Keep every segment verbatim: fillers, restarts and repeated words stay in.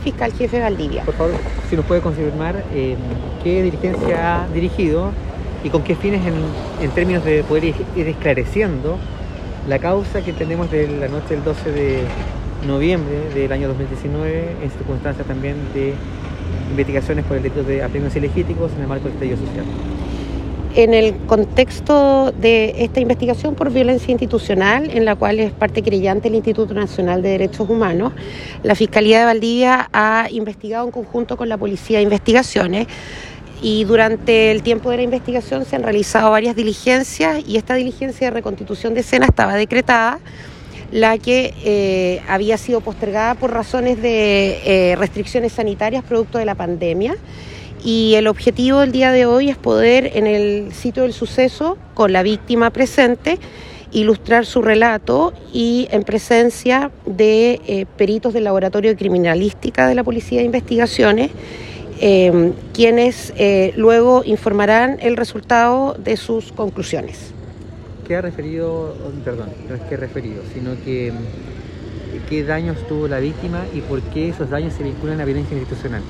fiscal jefe Valdivia. Por favor, si nos puede confirmar eh, qué diligencia ha dirigido y con qué fines en, en términos de poder ir, ir esclareciendo la causa que entendemos de la noche del doce de noviembre del año dos mil diecinueve, en circunstancias también de investigaciones por el delito de apremios ilegítimos en el marco del estallido social. En el contexto de esta investigación por violencia institucional, en la cual es parte querellante el Instituto Nacional de Derechos Humanos, la Fiscalía de Valdivia ha investigado en conjunto con la Policía de Investigaciones y durante el tiempo de la investigación se han realizado varias diligencias y esta diligencia de reconstitución de escena estaba decretada, la que eh, había sido postergada por razones de eh, restricciones sanitarias producto de la pandemia. Y el objetivo del día de hoy es poder, en el sitio del suceso, con la víctima presente, ilustrar su relato y en presencia de eh, peritos del Laboratorio de Criminalística de la Policía de Investigaciones, eh, quienes eh, luego informarán el resultado de sus conclusiones. ¿Qué ha referido, perdón, no es que ha referido, sino que qué daños tuvo la víctima y por qué esos daños se vinculan a violencia institucional?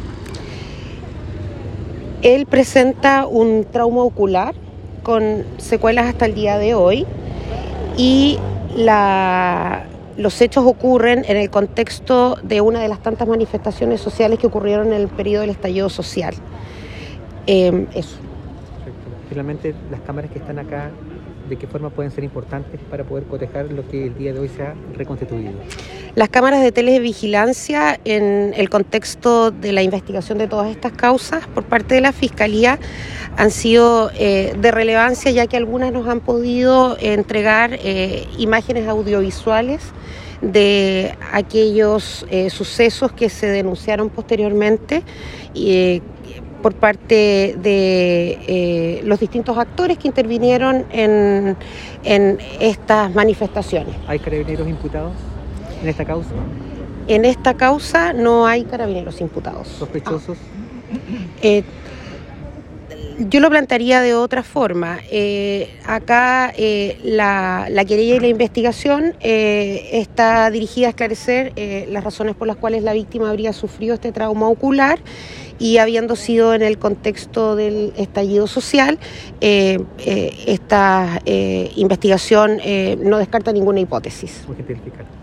Él presenta un trauma ocular con secuelas hasta el día de hoy y la, los hechos ocurren en el contexto de una de las tantas manifestaciones sociales que ocurrieron en el periodo del estallido social. Eh, eso. Perfecto. Finalmente, las cámaras que están acá, ¿de qué forma pueden ser importantes para poder cotejar lo que el día de hoy se ha reconstituido? Las cámaras de televigilancia en el contexto de la investigación de todas estas causas por parte de la Fiscalía han sido eh, de relevancia, ya que algunas nos han podido entregar eh, imágenes audiovisuales de aquellos eh, sucesos que se denunciaron posteriormente eh, por parte de eh, los distintos actores que intervinieron en, en estas manifestaciones. ¿Hay carabineros imputados en esta causa? En esta causa no hay carabineros imputados. ¿Sospechosos? Ah. Eh, yo lo plantearía de otra forma. Eh, acá eh, la, la querella y la investigación eh, está dirigida a esclarecer eh, las razones por las cuales la víctima habría sufrido este trauma ocular y habiendo sido en el contexto del estallido social, eh, eh, esta eh, investigación eh, no descarta ninguna hipótesis. Muy gentil, fiscal.